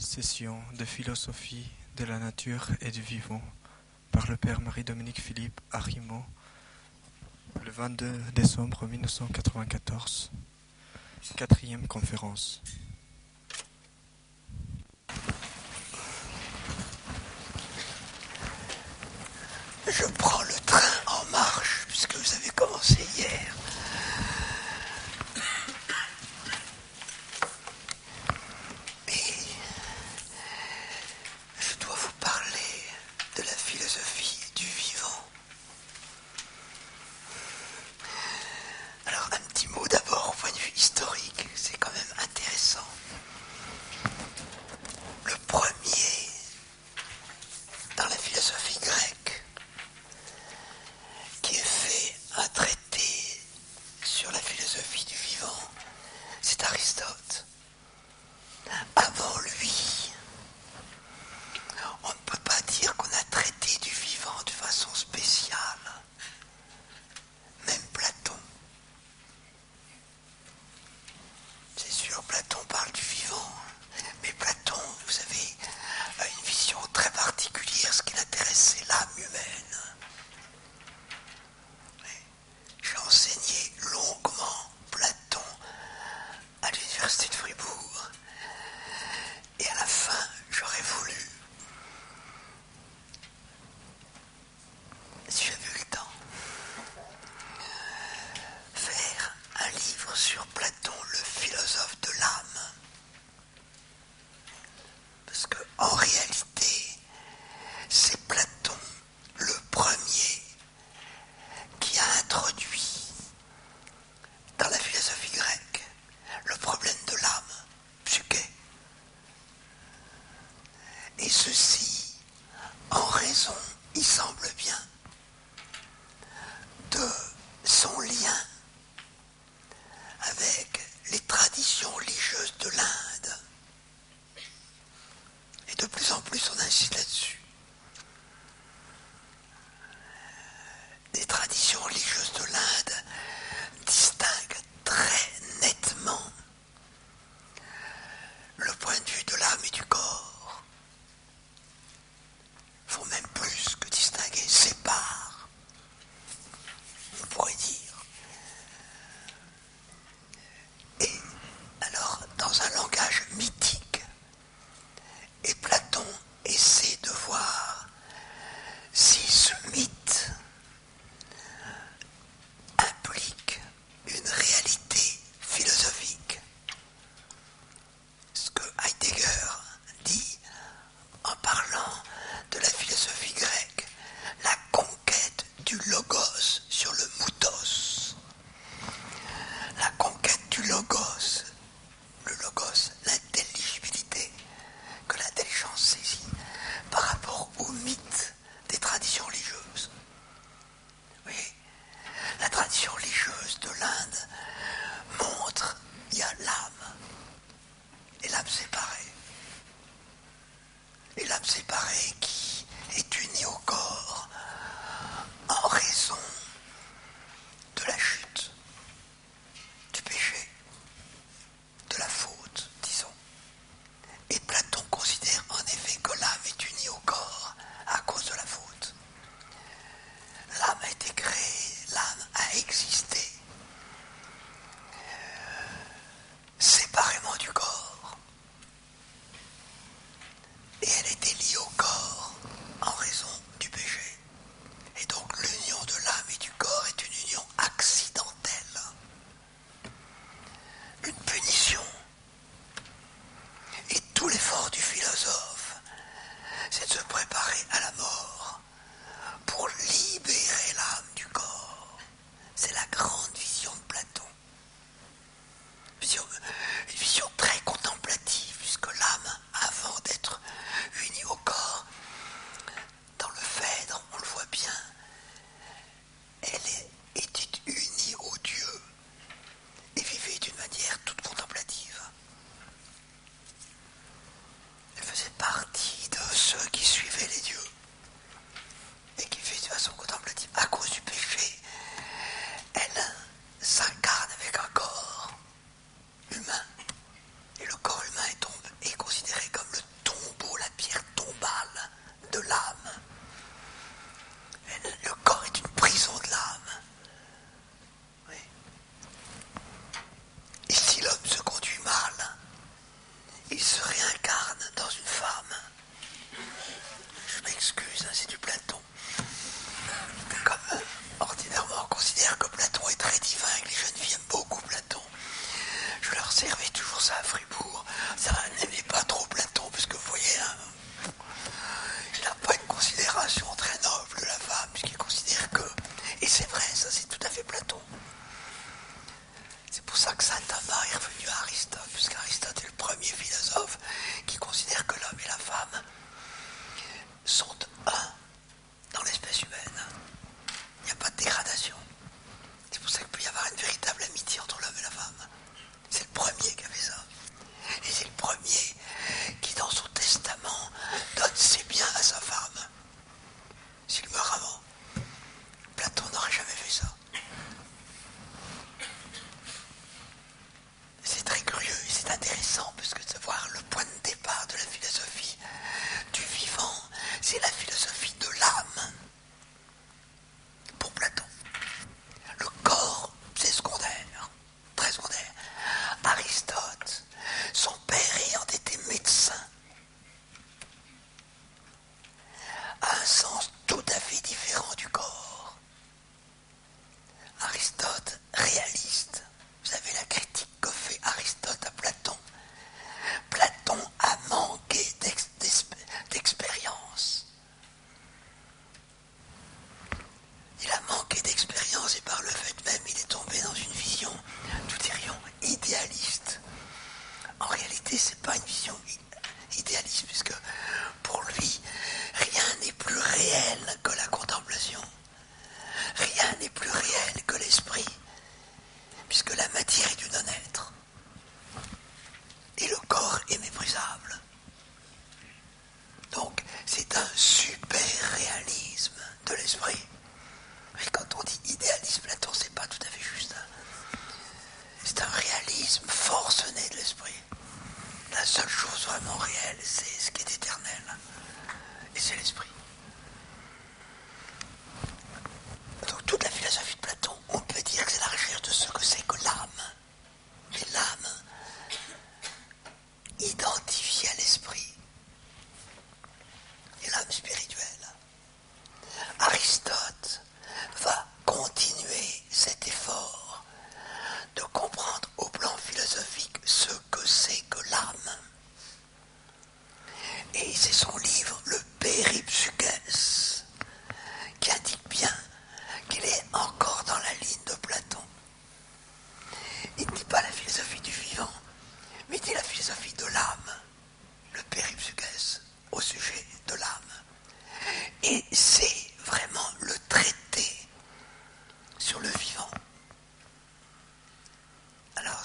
Session de philosophie de la nature et du vivant par le père Marie-Dominique Philippe Arimont, le 22 décembre 1994. Quatrième conférence. Je prends le train en marche, puisque vous avez commencé hier. Et je dois vous parler de la philosophie du vivant. Alors, un petit mot d'abord au point de vue historique, c'est quand même intéressant. Le premier, dans la philosophie grecque, qui ait fait un traité sur la philosophie du vivant, c'est Aristote. Avant lui, on ne peut pas dire qu'on a traité du vivant de façon spéciale. Même Platon. C'est sûr, Platon parle du vivant, mais Platon, vous savez, a une vision très particulière. Ce qui l'intéresse, c'est l'âme humaine. J'ai enseigné longuement Platon à l'université de Fribourg. Et à la fin, j'aurais voulu, si j'avais eu le temps, faire un livre sur Platon, le philosophe de l'âme. Parce qu'en réalité, c'est Platon le premier qui a introduit dans la philosophie grecque le problème de l'âme, psyché. Et ceci en raison, il semble bien, de son lien avec les traditions religieuses de l'Inde. Et de plus en plus on insiste là-dessus. Les traditions religieuses de l'Inde distinguent très nettement le point de vue de l'âme et du corps. Il faut même plus que distinguer, sépare, on pourrait dire. Et alors, dans un langage mythique, et Platon essaie de voir si ce mythe implique une réalité philosophique. Ce que Heidegger dit en parlant de la philosophie grecque, la conquête du logos sur le moutos. La conquête du logos, le logos, l'intelligibilité que l'intelligence saisit par rapport au mythe des traditions religieuses. Oui, la tradition religieuse de l'Inde montre qu'il y a l'âme et l'âme séparée. Et l'âme séparée qui est unie au corps en raison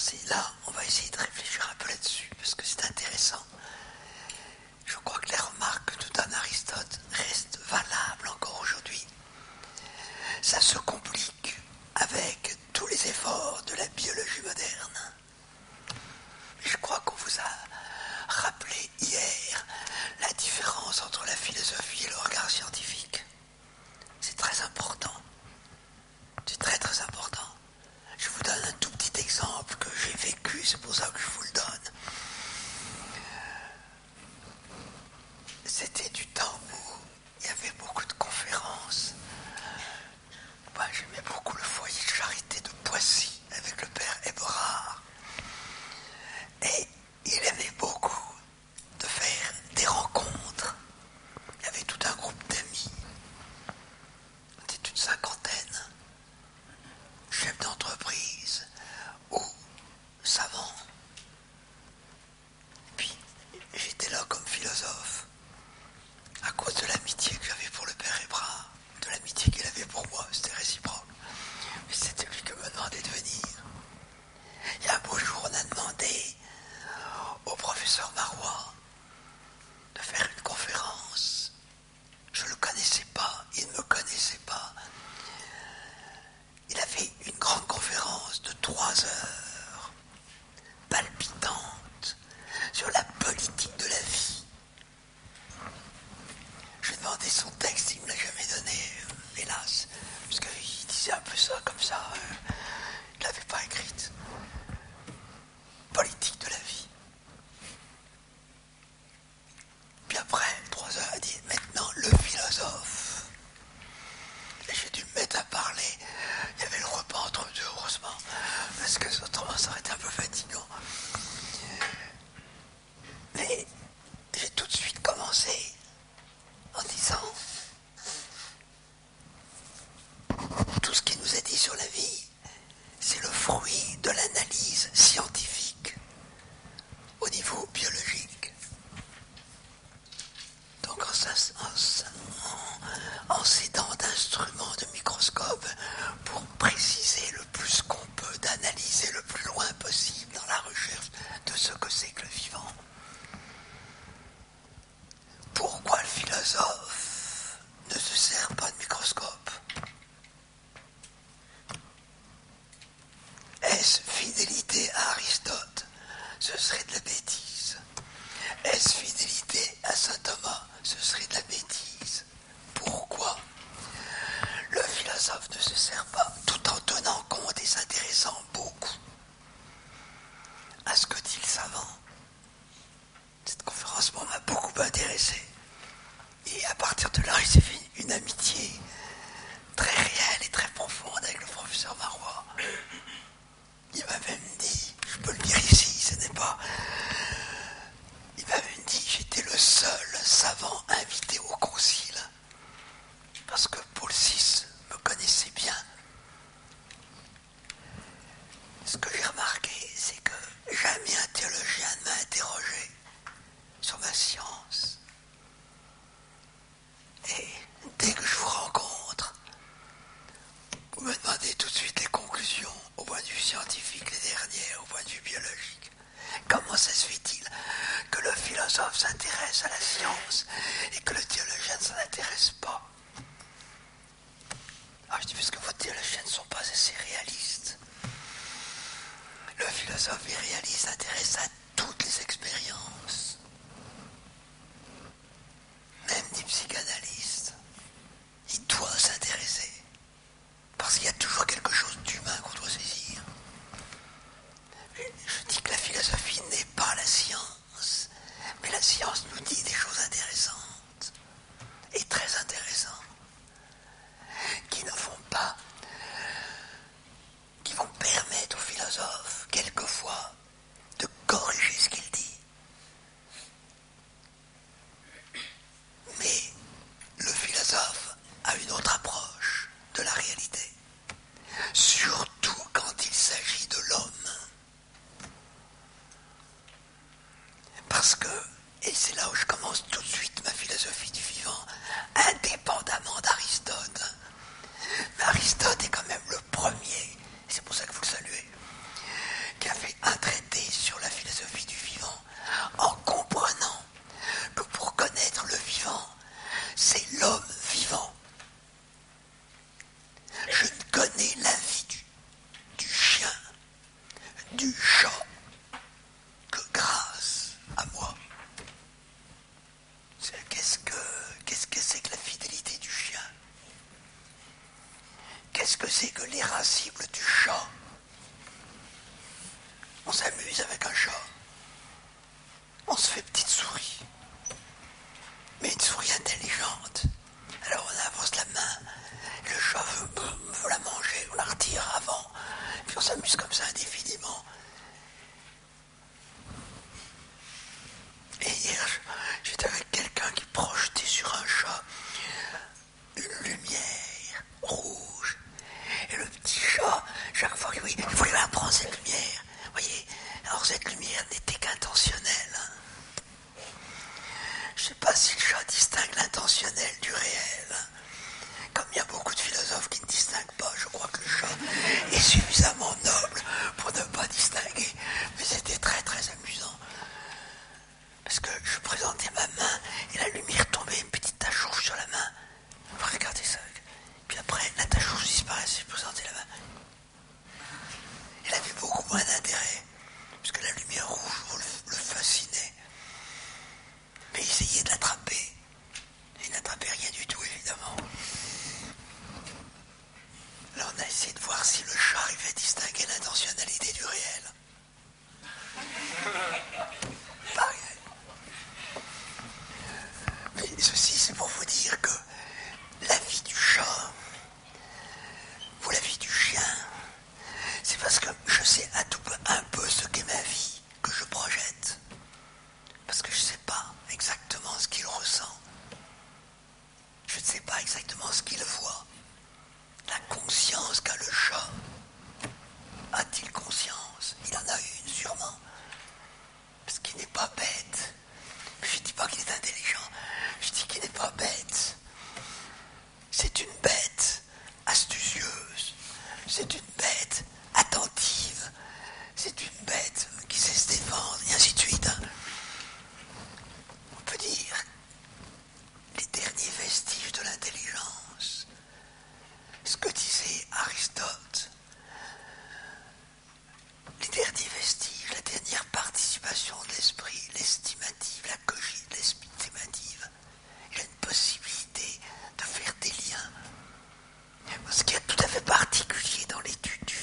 là, on va essayer de réfléchir un peu là-dessus, parce que c'est intéressant. Je crois que les remarques que nous donne Aristote restent valables encore aujourd'hui. Ça se complique avec tous les efforts de la biologie moderne. Je crois qu'on vous a rappelé hier la différence entre la philosophie et le regard scientifique. C'est très important. C'est très très important. Je vous donne un tout petit exemple que j'ai vécu, c'est pour ça que je vous le donne. C'était du temps où il y avait beaucoup de conférences. Moi, j'aimais beaucoup le foyer de charité de Poissy avec le père Eberhard. Et il aimait beaucoup de faire des rencontres. Il y avait tout un groupe d'amis. C'était une cinquantaine. Chefs d'entreprise ou savants. Et puis, j'étais là comme philosophe. À cause de l'amitié que j'avais pour le père Eberhard, de l'amitié qu'il avait pour moi, c'était réciproque. Mais c'était lui qui me demandait de venir. Il y a un beau jour, on a demandé au professeur Marois de faire une conférence. Je ne le connaissais pas, il ne me connaissait pas. Il a fait une grande conférence de 3 heures, palpitante, sur la politique de la vie. Je lui ai demandé son texte, il ne me l'a jamais donné, hélas, parce qu'il disait un peu ça, comme ça, il ne l'avait pas écrite. Politique de la vie. Puis après, 3 heures, il a dit, maintenant, le philosophe. Et j'ai dû me mettre à parler. Il y avait le repas entre deux, heureusement, parce que autrement, ça aurait été un peu fatigant. Mais j'ai tout de suite commencé en disant tout ce qui nous est dit sur la vie, c'est le fruit de l'analyse scientifique au niveau biologique. Donc en s'aidant d'instruments de microscope pour préciser le plus qu'on peut, d'analyser le plus loin possible dans la recherche de ce que c'est que le vivant. Pourquoi le philosophe ne se sert pas de microscope? Est-ce fidélité à Aristote? Ce serait de la bêtise. Est-ce fidélité à saint Thomas? Ce serait de la bêtise. Pourquoi le philosophe ne se sert pas, tout en tenant compte et s'intéressant beaucoup à ce que dit le savant? Cette conférence m'a beaucoup intéressé. Et à partir de là, il s'est fait une amitié très réelle et très profonde avec le professeur Marois. Il m'a même dit, je peux le dire ici, ce n'est pas... Il m'a même dit, j'étais le seul savant invité au concile. Parce que Paul VI me connaissait bien. Ce que j'ai remarqué, c'est que jamais un théologien ne m'a interrogé sur ma science. Et dès que je vous rencontre, vous me demandez tout de suite les conclusions au point de vue scientifique, les dernières au point de vue biologique. Comment ça se fait-il que le philosophe s'intéresse à la science et que le théologien ne s'en intéresse pas? Alors je dis, parce que vos théologiens ne sont pas assez réalistes. Le philosophe est réaliste, s'intéresse à toutes les expériences, même des psychanalystes. Il doit s'intéresser, parce qu'il y a toujours quelque chose d'humain qu'on doit saisir. Je dis que la philosophie n'est pas la science, mais la science nous dit des choses intéressantes, et très intéressantes, qui ne vont pas qu'est-ce que c'est que l'irascible du chat? On s'amuse avec un chat. On se fait petite souris. Mais une souris intelligente. Alors on avance la main, le chat veut la manger, on la retire avant, puis on s'amuse comme ça indéfiniment. Et hier, j'étais avec quelqu'un qui projetait sur un chat une lumière rouge. Et le petit chat, chaque fois qu'il voulait la prendre cette lumière. Vous voyez, alors cette lumière n'était qu'intentionnelle. Je ne sais pas si le chat distingue l'intentionnel du réel. Comme il y a beaucoup de philosophes qui ne distinguent pas, je crois que le chat est suffisamment noble pour ne pas distinguer. Mais c'était très très amusant. Parce que je présentais ma main et la lumière tombait, une petite tache rouge sur la main. Regardez ça. Puis après, la tache rouge disparaissait, je présentais la main. Elle avait beaucoup moins d'intérêt, parce que la lumière rouge le fascinait. Mais il essayait de l'attraper. Il n'attrapait rien du tout, évidemment. Alors on a essayé de voir si le chat arrivait à distinguer l'intentionnalité du réel. Pas réel. Mais ceci, c'est pour vous dire que la vie du chat, ou la vie du chien, c'est parce que je sais un peu ce qu'est ma vie que je projette. Parce que je ne sais pas exactement ce qu'il ressent. Je ne sais pas exactement ce qu'il voit. La conscience qu'a le chat. A-t-il conscience? Il en a une, sûrement. Parce qu'il n'est pas bête. Je ne dis pas qu'il est intelligent. Je dis qu'il n'est pas bête. C'est une bête astucieuse. C'est une bête attentive. C'est une bête qui sait se défendre, et ainsi de suite. On peut dire les derniers vestiges de l'intelligence. Ce que disait Aristote. Les derniers vestiges, la dernière participation de l'esprit, l'estimative, la cogite, l'estimative. Il a une possibilité de faire des liens. Ce qui est tout à fait particulier dans l'étude du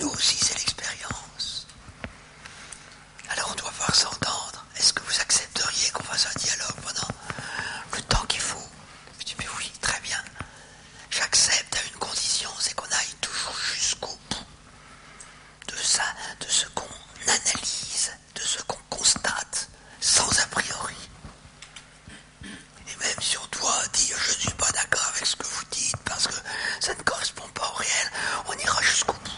nous aussi, c'est l'expérience. Alors on doit pouvoir s'entendre. Est-ce que vous accepteriez qu'on fasse un dialogue pendant le temps qu'il faut? Je dis, mais oui, très bien. J'accepte à une condition, c'est qu'on aille toujours jusqu'au bout de ça, de ce qu'on analyse, de ce qu'on constate, sans a priori. Et même si on doit dire, je ne suis pas d'accord avec ce que vous dites, parce que ça ne correspond pas au réel, on ira jusqu'au bout.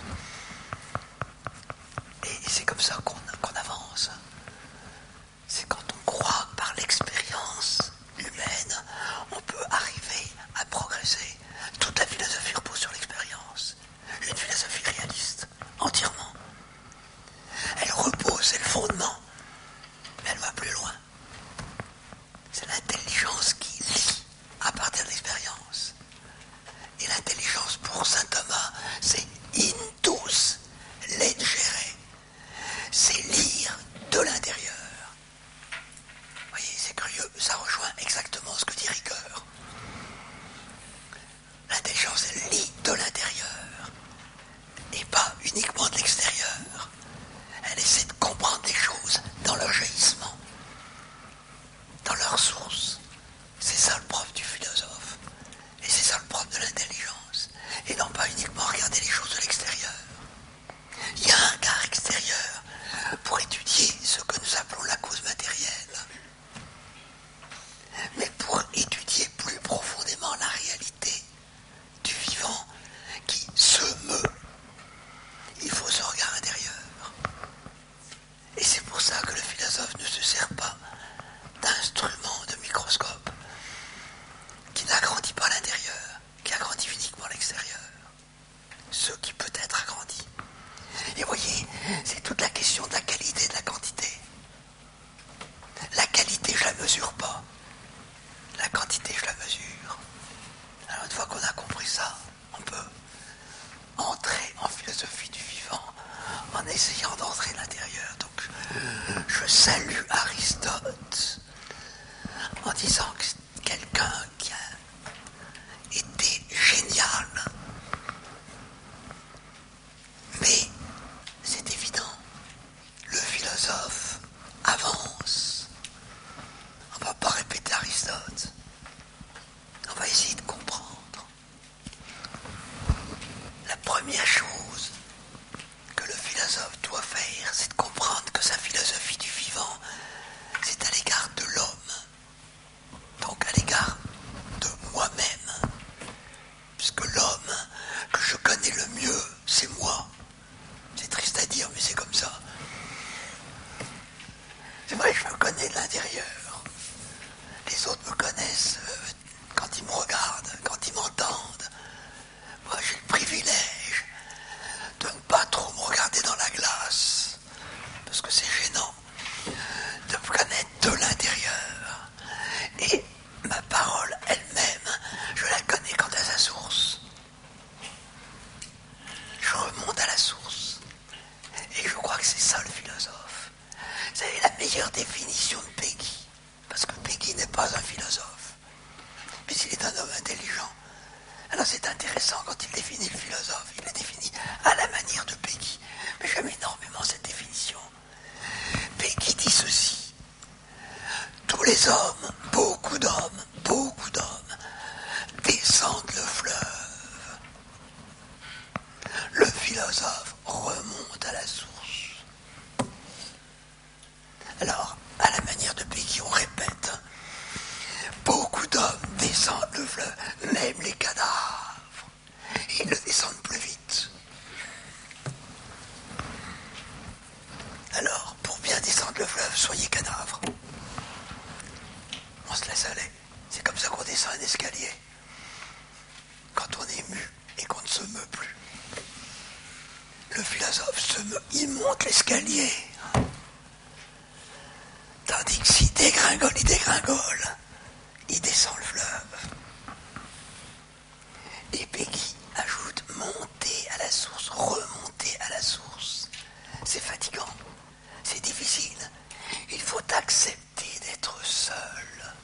Et c'est comme ça qu'on avance. C'est quand on croit que par l'expérience humaine, on peut arriver à progresser. Toute la philosophie repose sur l'expérience. Une philosophie réaliste, entièrement. Elle repose, c'est le fondement, mais elle va plus loin. C'est l'intelligence qui lit à partir de l'expérience. Et l'intelligence pour saint Thomas, c'est intus legere. C'est lire de l'intérieur. Vous voyez, c'est curieux, ça rejoint exactement ce que dit Ricoeur. L'intelligence, elle lit de l'intérieur, et pas uniquement de l'extérieur. Elle essaie de comprendre les choses dans leur jaillissement, dans leur source. C'est ça le propre du philosophe. Et c'est ça le propre de l'intelligence. Et non pas uniquement regarder les choses de l'extérieur. Il y a un regard extérieur pour étudier ce que nous appelons la cause matérielle. Mais pour étudier plus profondément la réalité du vivant qui se meut, il faut ce regard intérieur. Et c'est pour ça que le philosophe ne se sert pas d'instrument de microscope qui n'agrandit pas l'intérieur, qui agrandit uniquement l'extérieur, ce qui peut être agrandi. Et voyez, c'est toute la question de la qualité et de la quantité. La qualité, je la mesure pas. La quantité, je la mesure. Alors une fois qu'on a compris ça, on peut entrer en philosophie du vivant en essayant d'entrer à l'intérieur. Donc je salue Aristote en disant que c'est quelqu'un qui a été génial. Mais c'est évident, le philosophe avance. On ne va pas répéter Aristote. On va essayer de comprendre. La première chose que le philosophe doit faire, c'est de comprendre que sa philosophie du vivant, c'est à l'égard de l'homme. Donc à l'égard de moi-même. Puisque l'homme que je connais le mieux, c'est moi. C'est triste à dire, mais c'est comme ça. C'est vrai, je me connais de l'intérieur. Les autres me connaissent quand ils me regardent, quand ils m'entendent. Moi, j'ai le privilège de ne pas trop me regarder dans la glace, parce que c'est gênant, de me connaître de l'intérieur. Et ma parole elle-même, je la connais quant à sa source. Je remonte à la source. Et je crois que c'est ça le philosophe. Vous savez, la meilleure définition de Peggy, parce que Peggy n'est pas un philosophe, mais il est un homme intelligent. Alors c'est intéressant quand il définit le philosophe, il le définit à la manière de Peggy. Mais j'aime énormément cette définition. Peggy dit ceci: tous les hommes, beaucoup d'hommes, descendent le fleuve. Le philosophe remonte à la source. Alors, à la manière de Peggy, on répète: beaucoup d'hommes descendent le fleuve, même les cadavres. Et ils le descendent plus vite. Alors, pour bien descendre le fleuve, soyez cadavre. On se laisse aller. C'est comme ça qu'on descend un escalier. Quand on est mu et qu'on ne se meut plus. Le philosophe se meut, il monte l'escalier. Tandis que s'il dégringole, il descend le fleuve. Et Peggy ajoute monter à la source, remonter à la source. C'est fatigant, c'est difficile. Il faut accepter d'être seul.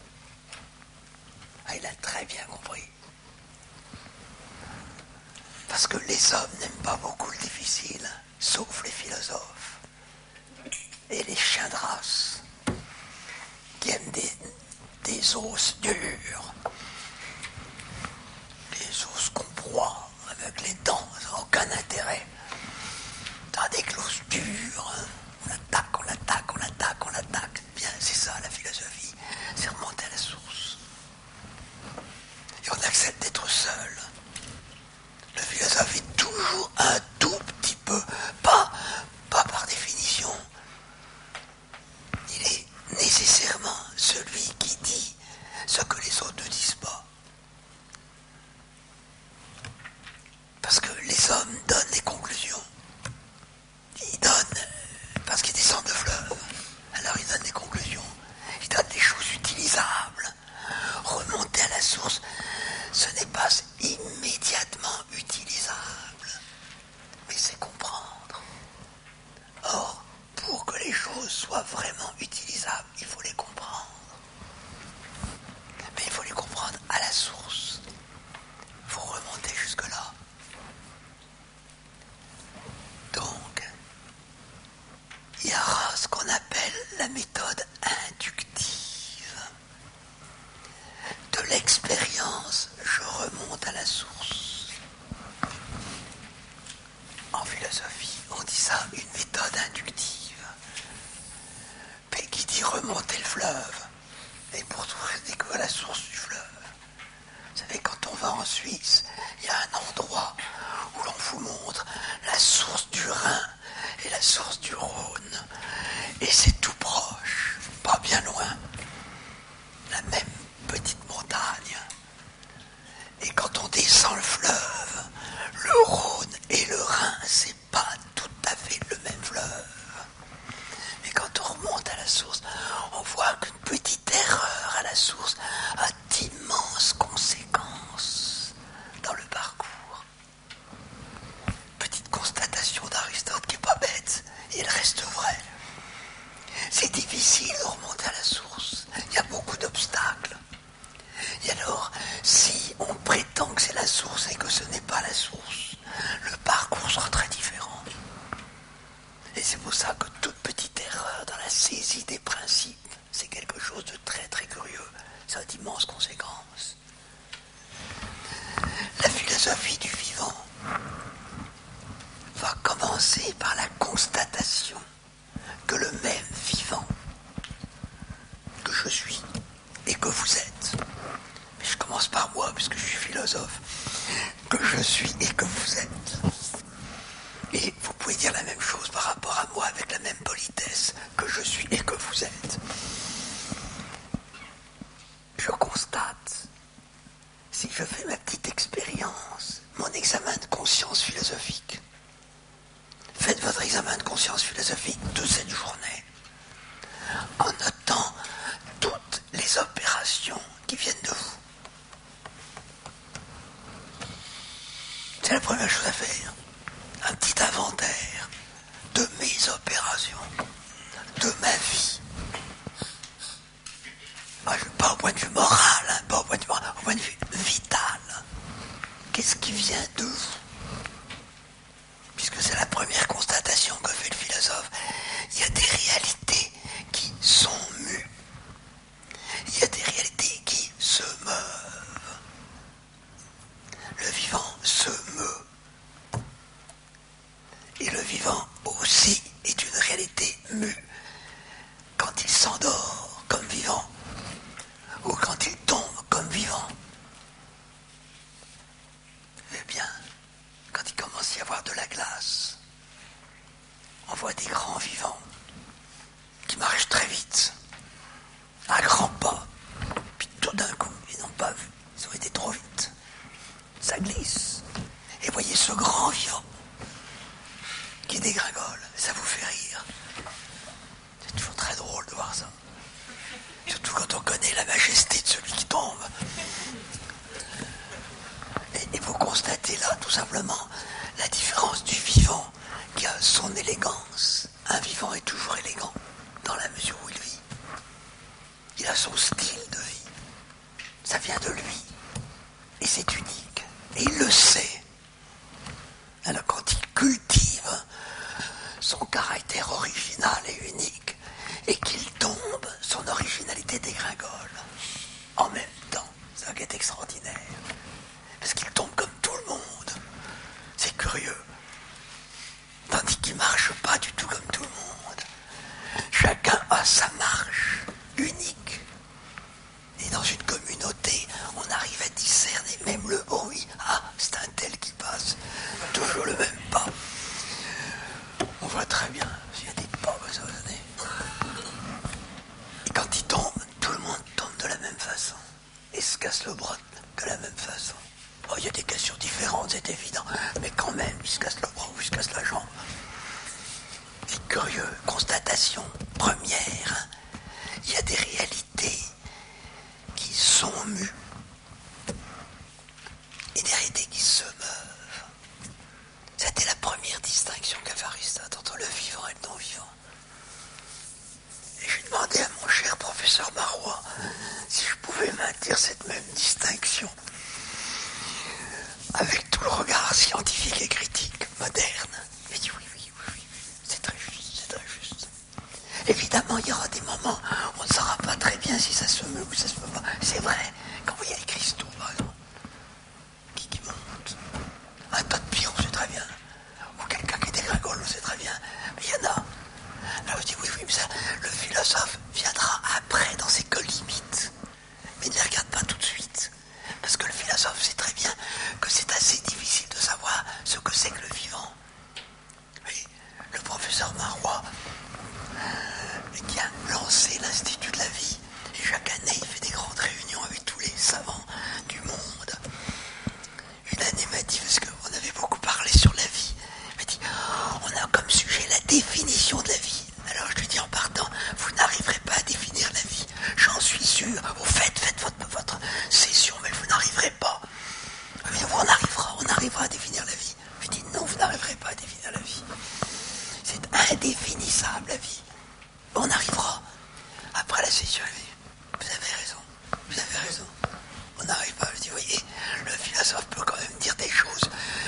Ah, il a très bien compris. Parce que les hommes n'aiment pas beaucoup le difficile. sauf les philosophes et les chiens de race qui aiment des os durs, des os qu'on broie avec les dents, ça n'a aucun intérêt. Tandis que l'os dur, on l'attaque, on l'attaque, on l'attaque, on l'attaque. Bien, c'est ça la philosophie, c'est remonter à la source. Et on accepte d'être seul. Le philosophe est toujours un tout petit peu, pas par définition. Il est nécessairement celui qui dit ce que les autres ne disent pas. Parce que les hommes donnent les conclusions. Ils donnent, parce qu'ils descendent le fleuve, alors ils donnent des conclusions. Ils donnent des choses utilisables. Remonter à la source, ce n'est pas immédiatement utilisable, mais c'est comprendre. Or, pour que les choses soient vraiment utilisables, il faut les comprendre. Mais il faut les comprendre à la source. Il faut remonter jusque-là. Donc, il y aura ce qu'on appelle la méthode inductive. De l'expérience, je remonte à la source. En philosophie, on dit ça une méthode inductive. Mais qui dit remonter le fleuve, et pour trouver que la source du fleuve. Vous savez, quand on va en Suisse, il y a un endroit où l'on vous montre la source du Rhin et la source du Rhône. Et c'est tout proche, pas bien loin. La même petite montagne. Et quand on descend le fleuve, le Rhône et le Rhin, c'est pas tout à fait le même fleuve. Mais quand on remonte à la source, on voit qu'une petite erreur à la source a d'immenses conséquences dans le parcours. Petite constatation d'Aristote qui n'est pas bête, et elle reste vraie. C'est difficile de remonter à la source. Il y a beaucoup d'obstacles. Et alors, si on prétend que c'est la source et que ce n'est pas la source, le parcours sera très différent. Et c'est pour ça que toute petite erreur dans la saisie des principes, c'est quelque chose de très très curieux. Ça a d'immenses conséquences. La philosophie du vivant va commencer par la constatation que le même vivant que je suis et que vous êtes, mais je commence par moi puisque je suis philosophe, que je suis et que vous êtes. Et vous pouvez dire la même chose par rapport à moi avec la même politesse, que je suis et que vous êtes. Je constate, si je fais ma petite expérience, mon examen de conscience philosophique, faites votre examen de conscience philosophique de cette journée, en notant toutes les opérations qui viennent de vous. C'est la première chose à faire. Un petit inventaire de mes opérations, de ma vie. Pas au point de vue moral, pas au point de vue moral, au point de vue vital. Qu'est-ce qui vient de vous? Puisque c'est la première constatation que fait le philosophe. Il y a des réalités qui sont mues. Il y a des réalités qui se meuvent. Le vivant se meut. Et le vivant aussi est une réalité mue quand il s'endort comme vivant ou quand il tombe comme vivant. Eh bien, quand il commence à y avoir de la glace, on voit des grands vivants qui marchent très vite, à grands pas, puis tout d'un coup, ils n'ont pas vu, ils ont été trop vite. Ça glisse. Et voyez ce grand vivant qui dégringole, ça vous fait rire. C'est toujours très drôle de voir ça. Surtout quand on connaît la majesté de celui qui tombe. Et vous constatez là, tout simplement, la différence du vivant qui a son élégance. Un vivant est toujours élégant, dans la mesure où il vit. Il a son style de vie. Ça vient de lui. Et c'est unique. Et il le sait. Alors quand il cultive toujours le même pas. On voit très bien s'il y a des pas que ça va donner. Et quand il tombe, tout le monde tombe de la même façon. Et se casse le bras de la même façon. Oh, il y a des questions différentes, c'est évident. Mais quand même, il se casse le bras ou il se casse la jambe. C'est curieux. Constatation première. Il y a des réalités qui sont mues et des réalités qui se meuvent. C'était la première distinction qu'avait Aristote entre le vivant et le non-vivant. Et j'ai demandé à mon cher professeur Marois si je pouvais maintenir cette même distinction avec tout le regard scientifique et critique moderne. Il dit oui, c'est très juste, c'est très juste. Évidemment, il y aura des moments où on ne saura pas très bien si ça se meut ou ça se meut pas. C'est vrai, quand vous voyez les cristaux, par exemple, qui montent, un tas de pierre, on sait très bien, ou quelqu'un qui dégringole, on sait très bien, mais il y en a. Alors je dis oui, mais ça, le philosophe viendra après dans ses que limites, mais ne les regarde pas tout de suite, parce que le philosophe sait très bien que c'est assez difficile de savoir ce que c'est que le vivant. Oui, le professeur Marois, qui a lancé l'Institut de la vie, et chaque année il fait des grandes réunions avec tous les savants du monde. Une année m'a dit, parce qu'on avait beaucoup parlé sur la vie, il m'a dit, on a comme sujet la définition de la vie. Alors je lui dis en partant, vous n'arriverez pas à définir la vie, j'en suis sûr. Au fait, faites votre session, mais vous n'arriverez pas. Il dit, on arrivera à définir la vie. Je dis, non, vous n'arriverez pas à définir la vie. C'est indéfinissable la vie. On arrivera. Après la session, elle dit, vous avez raison. On n'arrive pas. Je dis, voyez, le philosophe peut quand même dire des choses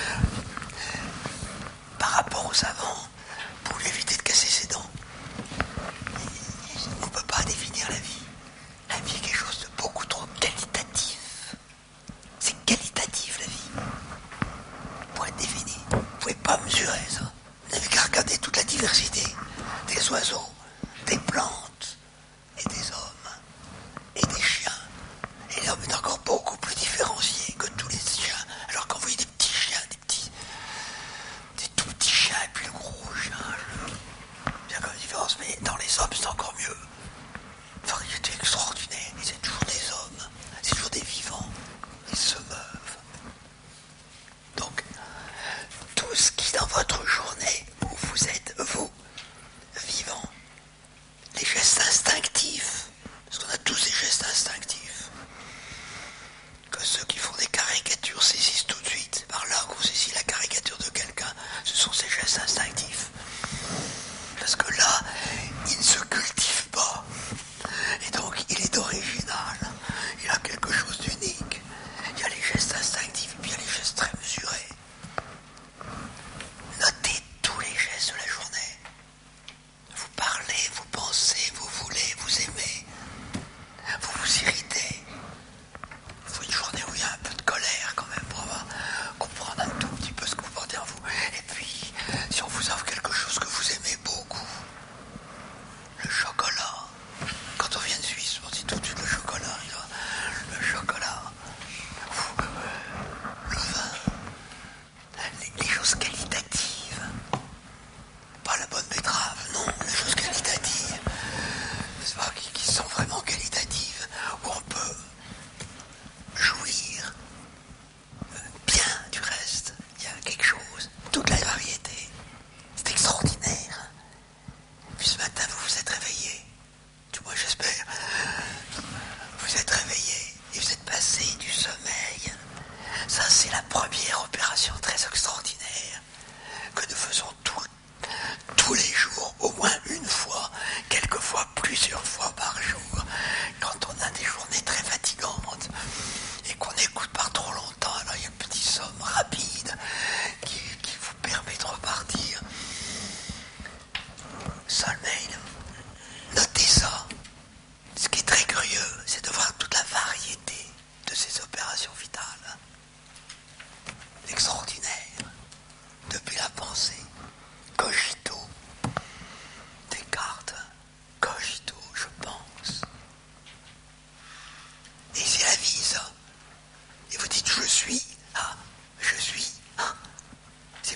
par rapport aux savants pour lui éviter de casser ses dents. On ne peut pas définir la vie. La vie est quelque chose de beaucoup trop qualitatif. C'est qualitatif la vie. Pour être défini. Vous ne pouvez pas mesurer ça. Vous n'avez qu'à regarder toute la diversité des oiseaux, des plantes et des hommes et des chiens. Et l'homme est encore beaucoup plus différencié que tous les chiens. Alors quand vous voyez des petits chiens, des tout petits chiens et puis le gros chien, il y a quand même une différence, mais dans les hommes c'est encore mieux. Variété extraordinaire, et c'est toujours des hommes, c'est toujours des vivants, ils se meuvent. Donc, tout ce qui dans votre journée, où vous êtes, vous, vivant, les gestes instinctifs, parce qu'on a tous des gestes instinctifs, que ceux qui font des caricatures saisissent tout de suite. C'est par là qu'on saisit la caricature de quelqu'un, ce sont ces gestes instinctifs. Parce que là, il ne se cultive pas. Et donc, il est original. Il a quelque chose d'unique. Il y a les gestes instinctifs et puis il y a les gestes très mesurés. Notez tous les gestes de la journée. Vous parlez, vous pensez, vous voulez, vous aimez. Vous vous irritez. Il faut une journée où il y a un peu de colère quand même pour comprendre un tout petit peu ce que vous portez en vous. Et puis, si on vous offre quelque chose que vous aimez beaucoup, le chocolat. Quand on vient de Suisse, on dit tout de suite le chocolat. Le chocolat. Le vin. Les choses qualitatives. Pas la bonne betterave, non, les choses qualitatives. N'est-ce pas, qui sont vraiment qualitatives, où on peut jouir bien du reste. Il y a quelque chose, toute la variété. C'est extraordinaire. Puis ce matin, vous vous êtes réveillé. Du moins, j'espère. Vous êtes réveillé et vous êtes passé du sommeil. Ça, c'est la première opération très extraordinaire que nous faisons tous les jours, au moins une fois, quelquefois plusieurs fois par jour, quand on a des journées très fatigantes et qu'on écoute par trop longtemps. Alors il y a un petit somme rapide qui vous permet de repartir. Sommeil, notez ça. Ce qui est très curieux, c'est de voir toute la variété de ces opérations vitales. Extraordinaire. Depuis la pensée, cogito, Descartes, cogito, je pense. Et c'est la vie, ça. Et vous dites, je suis. Ah, je suis. Ah. C'est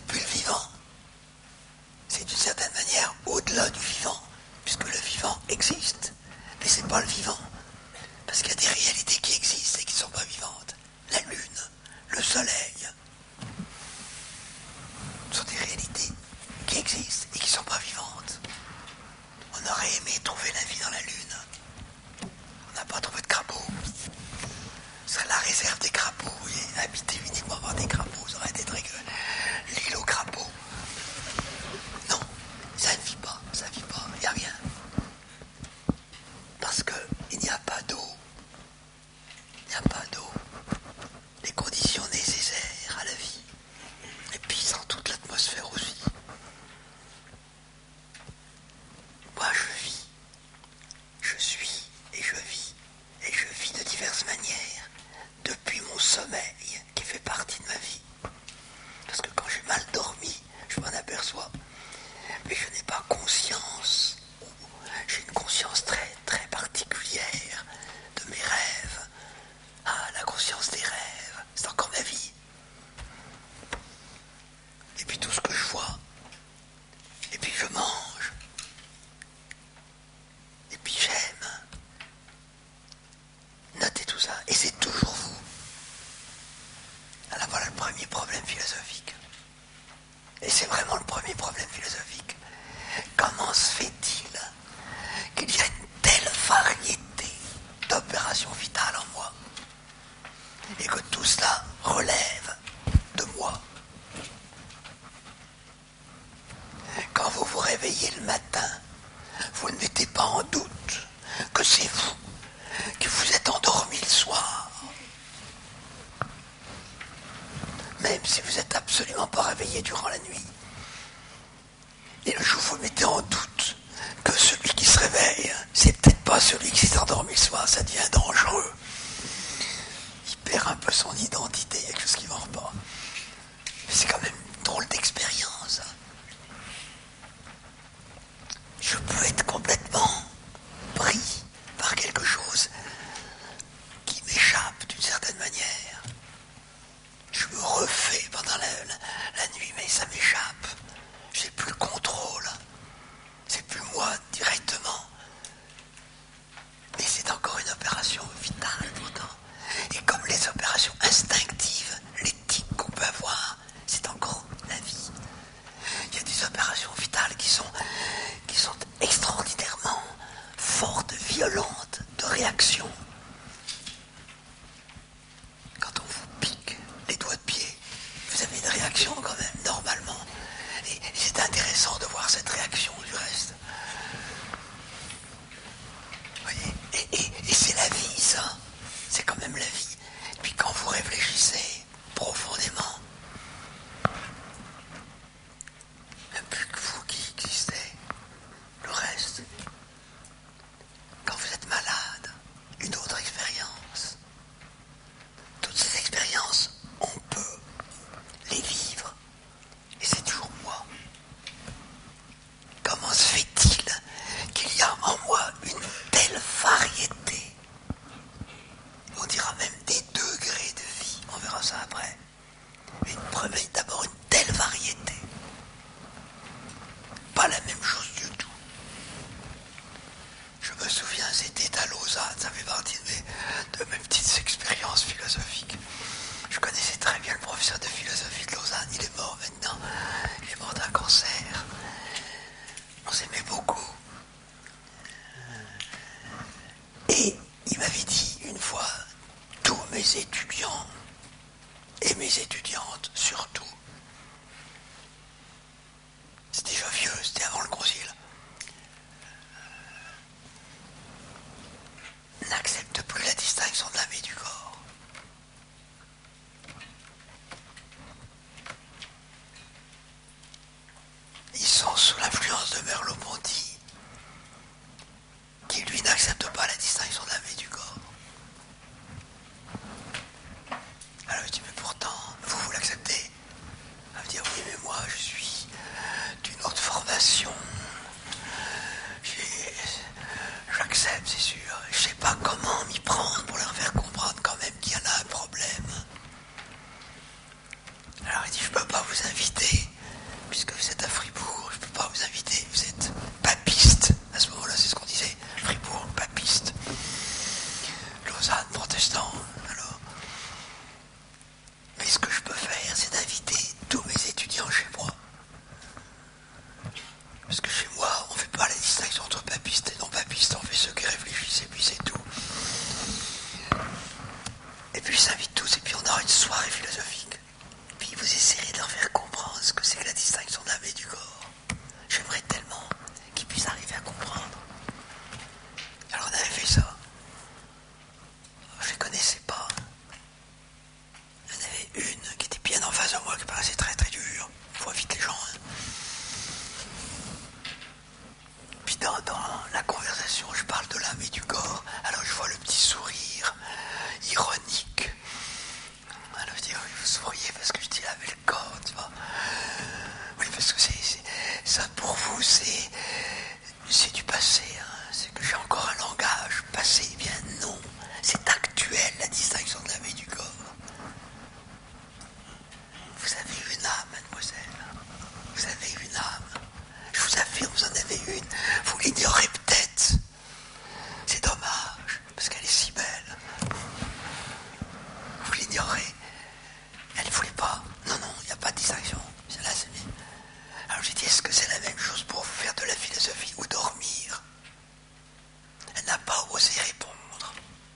est-ce que c'est la même chose pour vous faire de la philosophie ou dormir? Elle n'a pas osé répondre.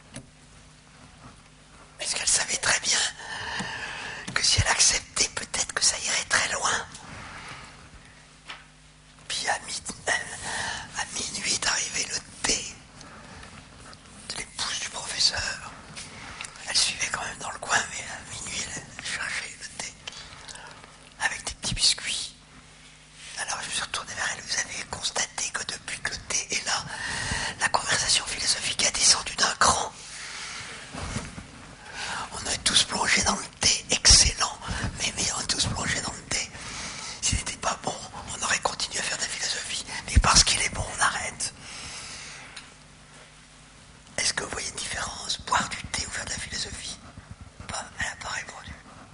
Parce qu'elle savait très bien que si elle acceptait, peut-être que ça irait très loin. Puis à minuit est arrivé le thé de l'épouse du professeur. Elle suivait quand même dans le coin, mais à minuit, elle cherchait le thé avec des petits biscuits. Alors je me suis retourné vers elle. Vous avez constaté que depuis que le thé est là, la conversation philosophique a descendu d'un cran. On est tous plongés dans le thé, excellent, mais on est tous plongés dans le thé. S'il n'était pas bon, on aurait continué à faire de la philosophie. Mais parce qu'il est bon, on arrête. Est-ce que vous voyez une différence? Boire du thé ou faire de la philosophie? Pas, elle n'a pas répondu.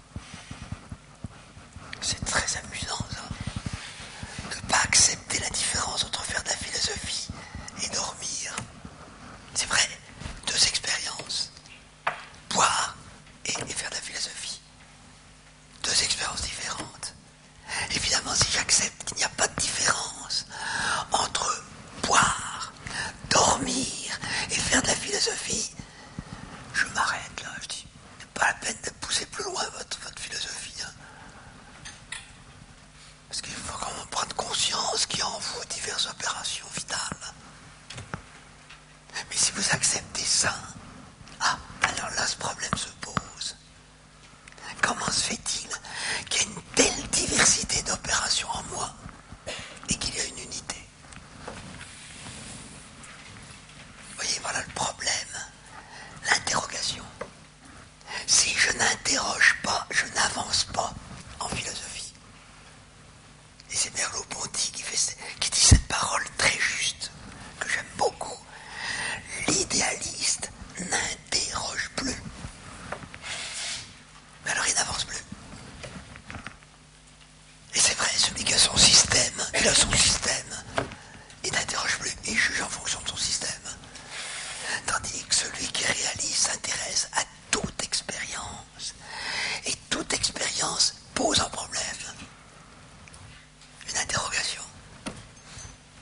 C'est très amusant, ça. De ne pas accepter la différence entre faire de la philosophie et dormir. C'est vrai, deux expériences. Boire et faire de la philosophie. Deux expériences différentes. Évidemment, si j'accepte qu'il n'y a pas de différence entre boire, dormir et faire de la philosophie, je m'arrête là. Je dis, c'est pas la peine de pousser plus loin votre philosophie. Hein. Parce qu'il faut quand même prendre conscience qu'il y a en vous diverses opérations vitales. Mais si vous acceptez ça, alors là, ce problème se pose. Comment se fait-il qu'il y ait une telle diversité d'opérations en moi et qu'il y a une unité? Vous voyez, voilà le problème. L'interrogation. Si je n'interroge pas, je n'avance pas en philosophie. Et c'est Merleau-Ponty qui dit cette parole très juste, que j'aime beaucoup. L'idéaliste n'interroge plus. Mais alors il n'avance plus. Et c'est vrai, celui qui a son système, il a son système. Il n'interroge plus, il juge en fonction de son système. Tandis que celui qui réalise s'intéresse à toute expérience. Et toute expérience pose un problème. Une interrogation.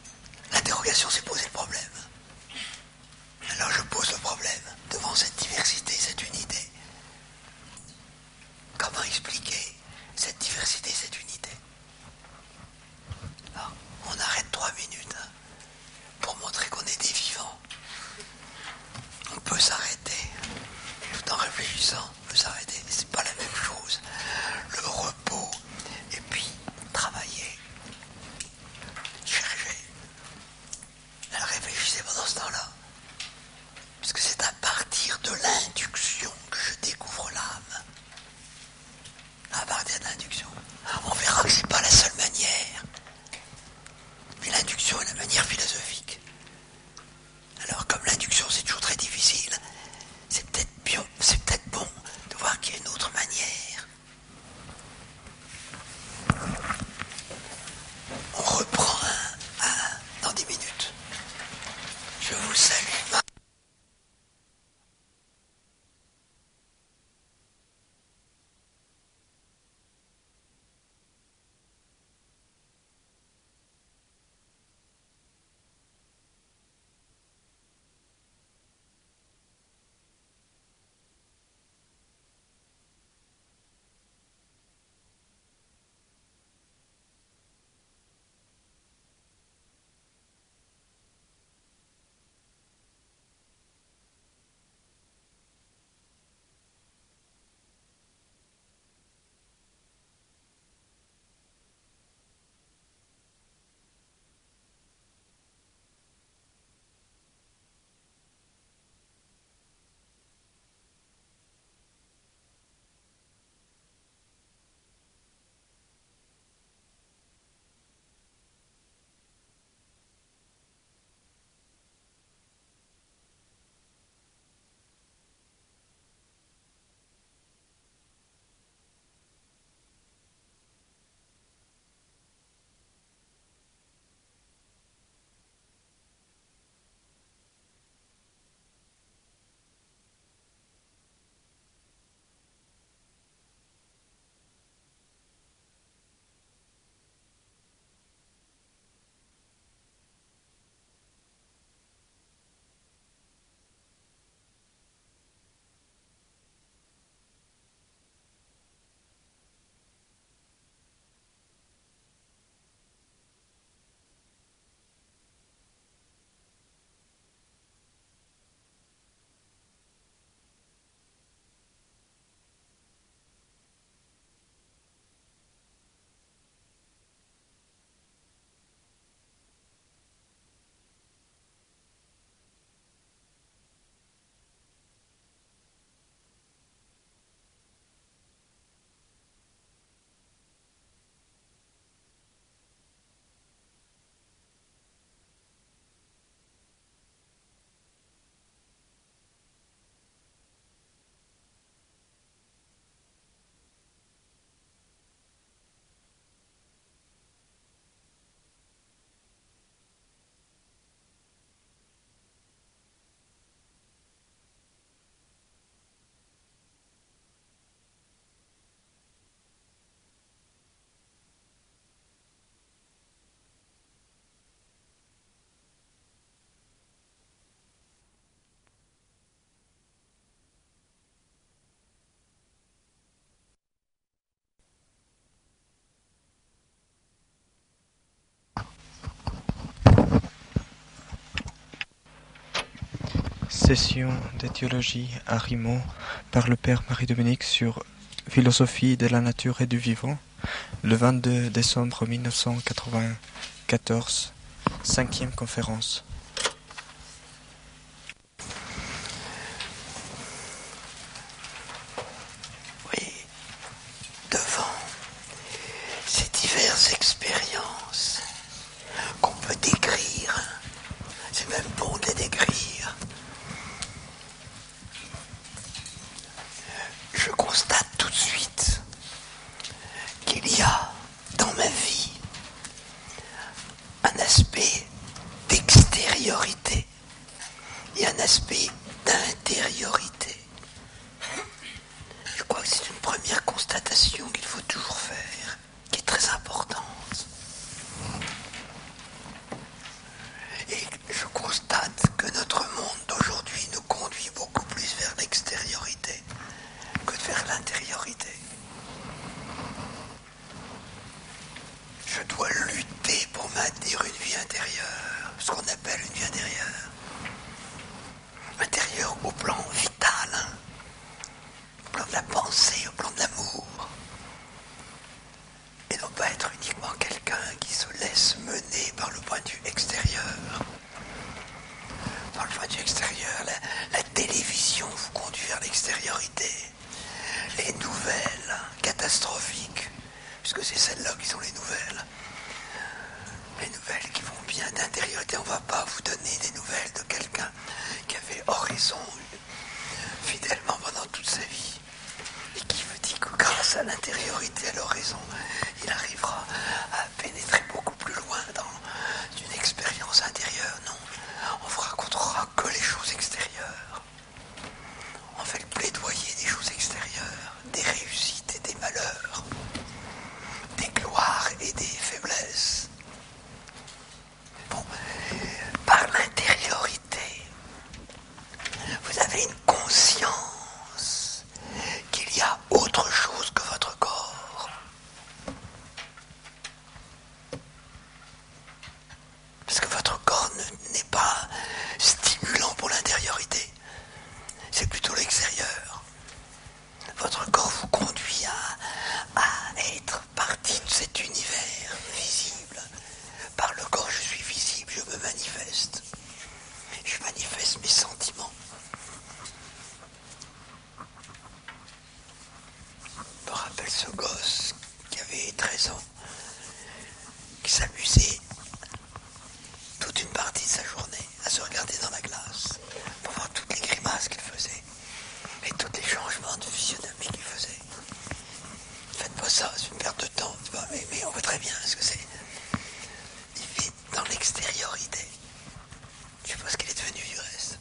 session de théologie à Rimont par le Père Marie-Dominique sur Philosophie de la nature et du vivant, le 22 décembre 1994, 5e conférence. Oui, devant ces diverses expériences qu'on peut décrire, c'est même bon de les décrire, je constate tout de suite qu'il y a dans ma vie un aspect d'extériorité et un aspect d'intériorité. Je crois que c'est une première constatation qu'il faut toujours faire, qui est très importante. Et je constate que notre monde d'aujourd'hui nous conduit beaucoup plus vers l'extériorité que vers l'intériorité. Je dois lutter pour maintenir une vie intérieure, ce qu'on appelle une vie intérieure. Intérieure au plan vital, au plan de la pensée, au plan de l'amour. Et non pas être uniquement quelqu'un qui se laisse mener par le point de vue extérieur. Par le point de vue extérieur, la télévision vous conduit vers l'extériorité. Les nouvelles catastrophiques, puisque c'est celles-là qui sont les nouvelles. Les nouvelles qui vont bien d'intériorité. On ne va pas vous donner des nouvelles de quelqu'un qui avait oraison fidèlement pendant toute sa vie et qui me dit que grâce à l'intériorité, à l'oraison, il arrivera à pénétrer beaucoup plus loin dans une expérience intérieure. Non, on vous racontera que les choses extérieures. On fait le plaidoyer des choses extérieures, des réussites et des malheurs, des gloires et des faiblesses. Bon, par l'intériorité, vous avez une conscience qu'il y a autre chose que votre corps. Parce que votre corps n'est pas stimulant pour l'intériorité. C'est plutôt l'extérieur. Votre corps vous conduit à être partie de cet univers visible. Par le corps, je suis visible, je me manifeste. Je manifeste mes sentiments. Je me rappelle ce gosse qui avait 13 ans, qui s'amusait toute une partie de sa journée à se regarder dans la glace pour voir toutes les grimaces qu'il faisait et tous les changements de physionomie qu'il faisait. Faites pas ça, c'est une perte de temps, tu vois, mais on voit très bien ce que c'est. Il vit dans l'extériorité. Je sais pas ce qu'il est devenu du reste.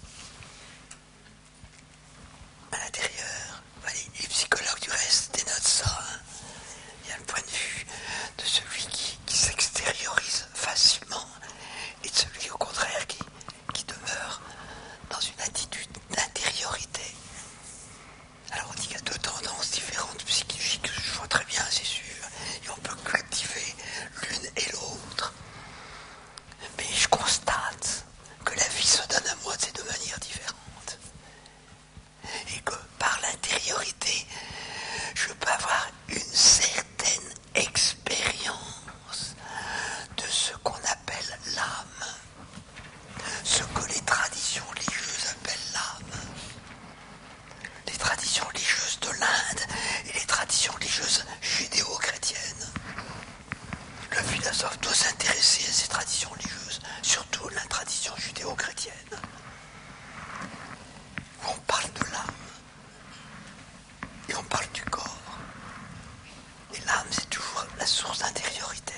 À l'intérieur, les psychologues du reste dénotent ça. Hein. Il y a le point de vue de celui qui s'extériorise facilement et de celui au contraire qui demeure dans une attitude d'intériorité. Alors on dit qu'il y a deux tendances différentes psychiques, je vois très bien, c'est sûr, et on peut cultiver l'une et l'autre. Mais je constate que la vie se donne à moi de ces deux manières différentes. Et que par l'intériorité, je peux avoir une certaine expérience de ce qu'on appelle l'âme. Ce que les traditions religieuses appellent l'âme. Les traditions religieuses de l'Inde et les traditions religieuses judéo-chrétiennes. Le philosophe doit s'intéresser à ces traditions religieuses, surtout la tradition judéo-chrétienne, où on parle de l'âme et on parle du corps. Et l'âme, c'est toujours la source d'intériorité.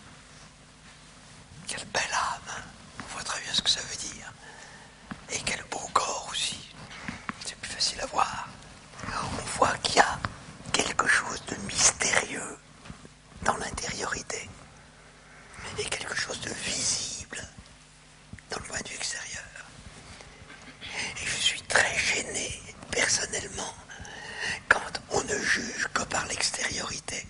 Quelle belle âme, on voit très bien ce que ça veut dire. Et quel beau corps aussi, c'est plus facile à voir. On voit qu'il y a quelque chose de mystérieux dans l'intériorité et quelque chose de visible dans le point de vue extérieur. Et je suis très gêné, personnellement, quand on ne juge que par l'extériorité.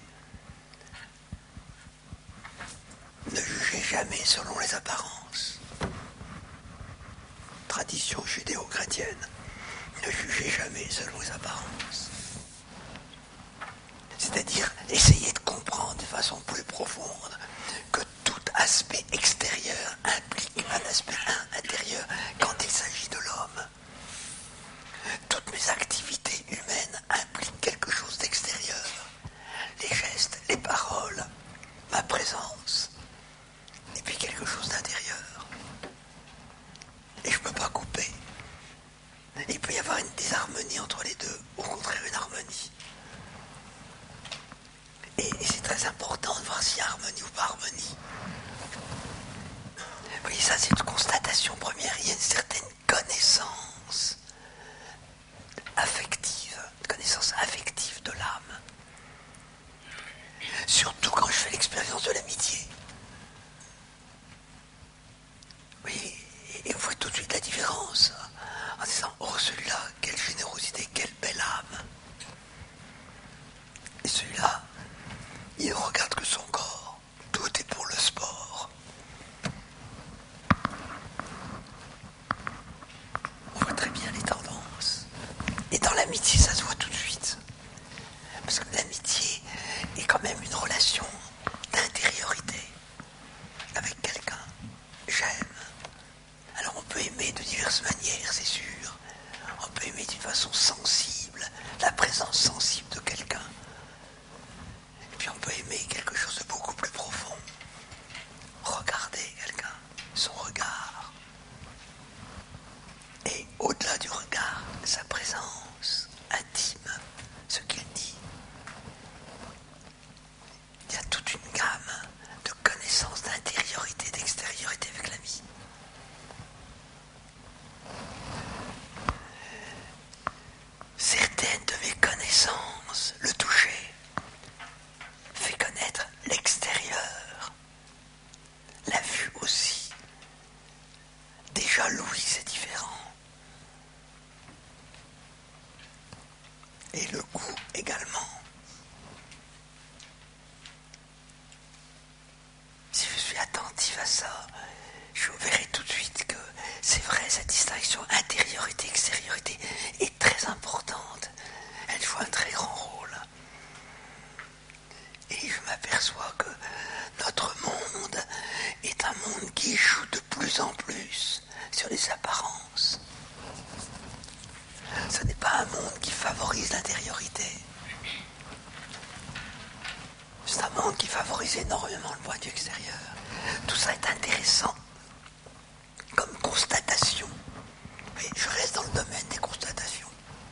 Ne jugez jamais selon les apparences. tradition judéo-chrétienne. Ne jugez jamais selon les apparences. C'est-à-dire essayer de comprendre de façon plus profonde que tout aspect extérieur implique un aspect intérieur quand il s'agit de l'homme. Toutes mes activités humaines impliquent quelque chose d'extérieur. Les gestes, les paroles, ma présence, et puis quelque chose d'intérieur. Et je ne peux pas couper. Il peut y avoir une désharmonie entre les deux, au contraire une harmonie. Et c'est très important de voir s'il y a harmonie ou pas harmonie. Vous voyez, ça c'est une constatation première. Il y a une certaine connaissance affective de l'âme. Surtout quand je fais l'expérience de l'amitié. Oui, et vous voyez tout de suite la différence en disant, oh celui-là, quelle générosité, quelle belle âme. Et celui-là, il ne regarde que son corps. Tout est pour le sport. On voit très bien les tendances. Et dans l'amitié, ça se voit tout de suite. Parce que l'amitié est quand même une relation d'intériorité avec quelqu'un. J'aime. Alors on peut aimer de diverses manières, c'est sûr. On peut aimer d'une façon sensible, la présence sensible de quelqu'un. Et puis on peut aimer quelque chose de beaucoup plus profond. Regarder quelqu'un, son regard. Et au-delà du regard, sa présence intime, ce qu'il dit. Il y a toute une gamme de connaissances d'intériorité, d'extériorité avec l'ami. Certaines de mes connaissances, le toucher, fait connaître l'extérieur. La vue aussi. Déjà l'ouïe, c'est différent. Et le goût également. Si je suis attentif à ça, je verrai tout de suite que c'est vrai, cette distinction intériorité-extériorité est très importante. Elle joue un très grand rôle. Et je m'aperçois que notre monde est un monde qui joue de plus en plus sur les apparences. Ce n'est pas un monde qui favorise l'intériorité. C'est un monde qui favorise énormément le point de vue extérieur. Tout ça est intéressant comme constatation. Mais je reste dans le domaine des constatations.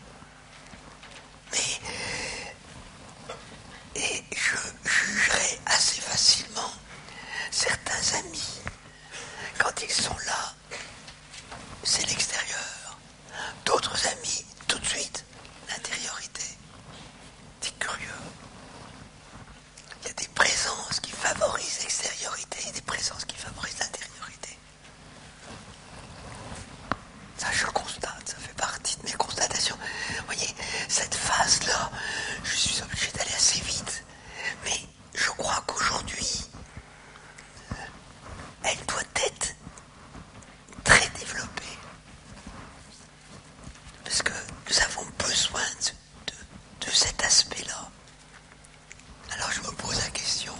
Et je jugerai assez facilement certains amis. Quand ils sont là, c'est l'extérieur. D'autres amis, tout de suite, l'intériorité. C'est curieux. Il y a des présences qui favorisent l'extériorité et des présences qui favorisent l'intériorité. Ça, je le constate, ça fait partie de mes constatations. Vous voyez, cette phase-là, je suis obligé d'aller assez vite. Mais je crois qu'aujourd'hui, elle doit être très développée. Parce que nous avons besoin de cet aspect-là. Alors je me pose la question,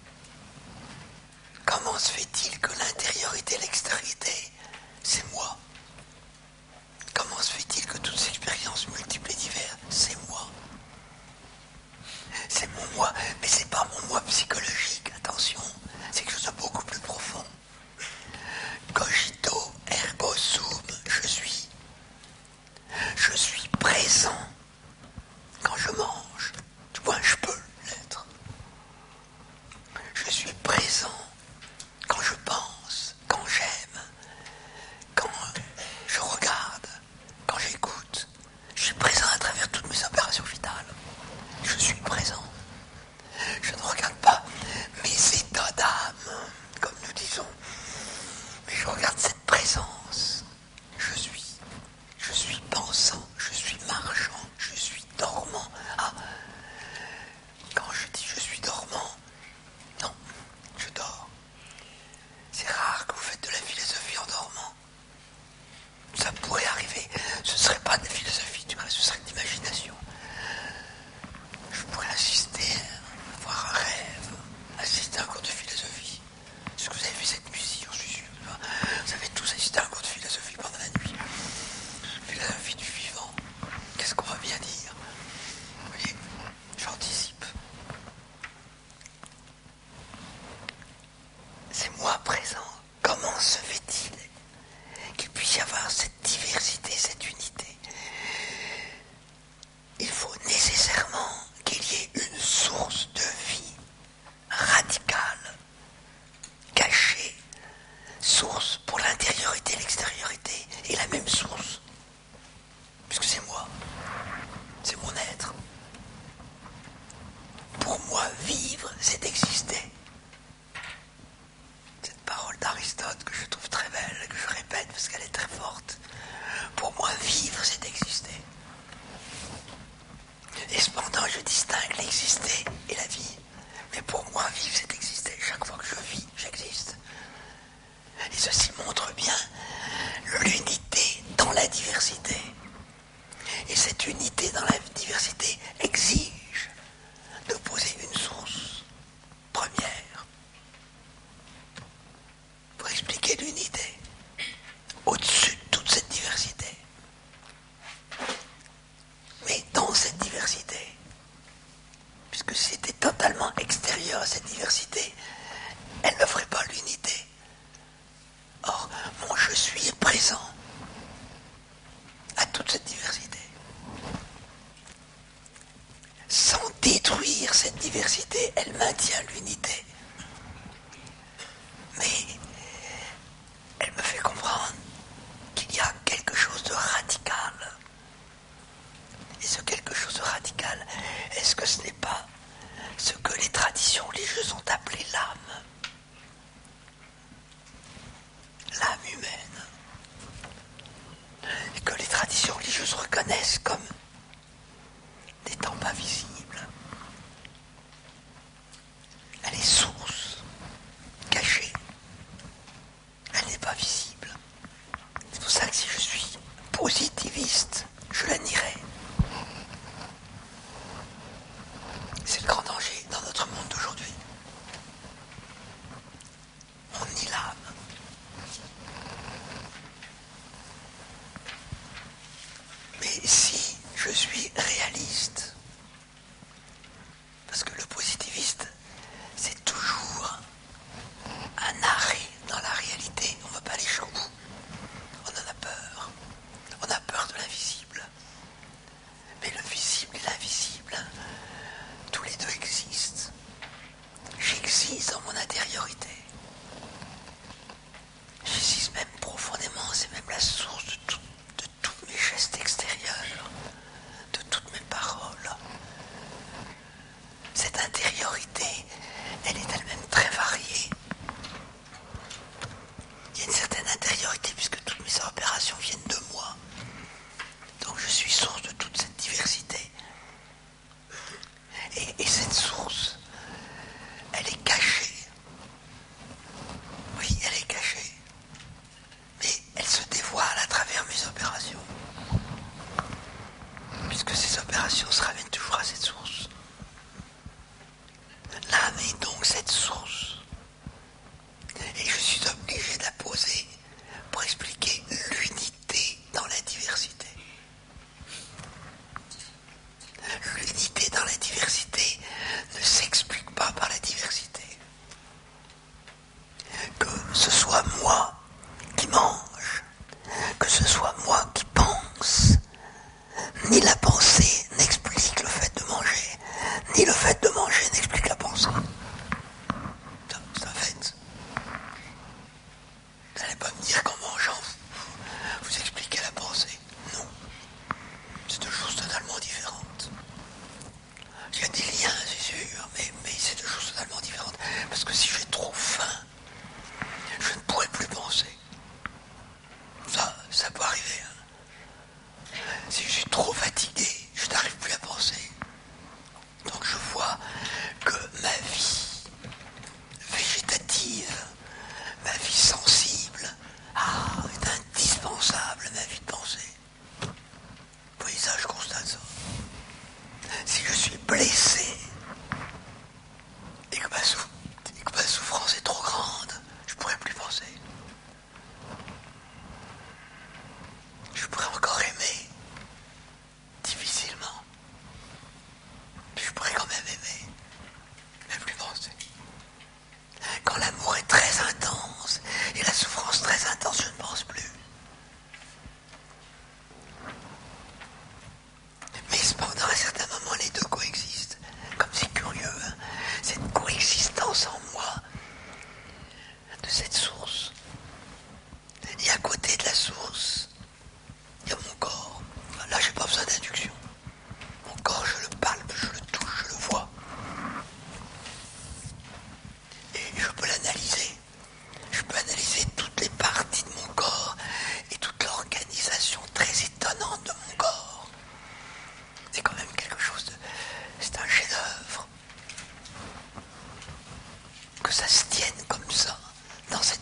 comment se fait-il que l'intériorité et l'extériorité, c'est moi? Comment se fait-il que toutes ces expériences multiples et diverses, c'est moi? C'est mon moi, mais c'est pas mon moi psychologique, attention, c'est quelque chose de beaucoup plus profond. Cogito ergo sum, je suis présent quand je mange, du moins je peux l'être. Je suis présent quand je pense, quand j'aime, maintient l'unité. Mais elle me fait comprendre qu'il y a quelque chose de radical. Et ce quelque chose de radical, est-ce que ce n'est pas ce que les traditions religieuses ont appelé l'âme? L'âme humaine. Et que les traditions religieuses reconnaissent comme n'étant pas visible. Elle est source, cachée. Elle n'est pas visible. C'est pour ça que si je suis positiviste, je la nierai. C'est le grand danger dans notre monde d'aujourd'hui. On nie l'âme. Mais si je suis réaliste, parce que le positiviste, c'est toujours un arrêt dans la réalité. On ne va pas aller jusqu'au bout. On en a peur. On a peur de l'invisible. Mais le visible et l'invisible, tous les deux existent. J'existe dans mon intériorité. J'existe même profondément. C'est même la source de tous mes gestes extérieurs, de toutes mes paroles. Cette intériorité, elle est elle-même très variée. Il y a une certaine intériorité puisque toutes mes opérations viennent de moi. Donc je suis source de toute cette diversité. Et cette source, elle est cachée. Oui, elle est cachée. Mais elle se dévoile à travers mes opérations. Puisque ces opérations se ramènent toujours à cette source. L'âme est donc cette source. Et je suis obligé de la poser pour expliquer l'unité dans la diversité. L'unité dans la diversité ne s'explique pas par la diversité. Que ce soit moi qui mange, que ce soit moi qui pense, ni la pensée n'explique le fait de manger, ni le fait de manger n'explique la pensée. C'est un fait. Vous n'allez pas me dire qu'en mangeant, vous expliquez la pensée. Non. C'est deux choses totalement différentes. Il y a des liens, c'est sûr, mais c'est deux choses totalement différentes. Parce que si j'ai trop faim, je ne pourrai plus penser. Ça peut arriver. Hein. Si je suis trop fatigué, je n'arrive plus à penser. Donc je vois que ma vie végétative, ma vie sensible, est indispensable à ma vie de pensée. Vous voyez ça, je constate ça. Si je suis blessé et que ma souffrance est trop grande, je ne pourrai plus penser. Je pourrais encore aimer, difficilement. Puis je pourrais quand même aimer, mais plus penser. Quand l'amour est très intense et la souffrance très intense, je ne pense plus. Mais cependant, à certains moments, les deux coexistent. Comme c'est curieux, hein, cette coexistence en moi de cette source. Et à côté de la source, il y a mon corps. Là, j'ai pas besoin d'induction. Mon corps, je le palpe, je le touche, je le vois. Et je peux l'analyser. Je peux analyser toutes les parties de mon corps et toute l'organisation très étonnante de mon corps. C'est quand même quelque chose de... C'est un chef-d'œuvre. Que ça se tienne comme ça, dans cette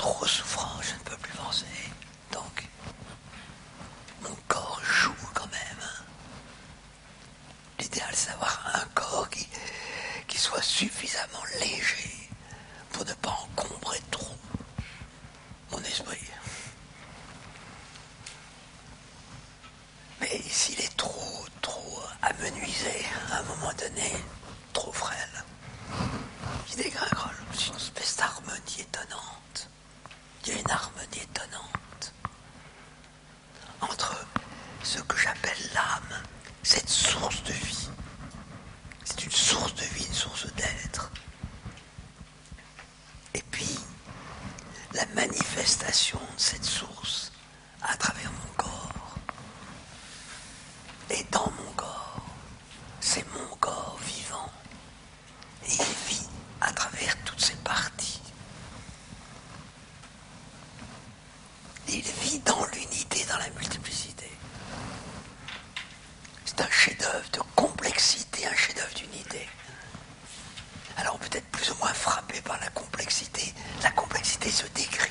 trop souffrant, je ne peux plus penser. Donc, mon corps joue quand même. L'idéal, c'est d'avoir un corps qui soit suffisamment léger pour ne pas encombrer trop mon esprit. Mais s'il est trop amenuisé, à un moment donné, trop frêle, il dégringole. C'est une espèce d'harmonie étonnante. Il y a une harmonie étonnante entre ce que j'appelle l'âme, cette source de vie. C'est une source de vie, une source d'être. Et puis, la manifestation de cette source à travers mon corps. Et dans mon corps, c'est mon corps vivant. Et il vit à travers toutes ses parties. Il vit dans l'unité, dans la multiplicité. C'est un chef-d'œuvre de complexité.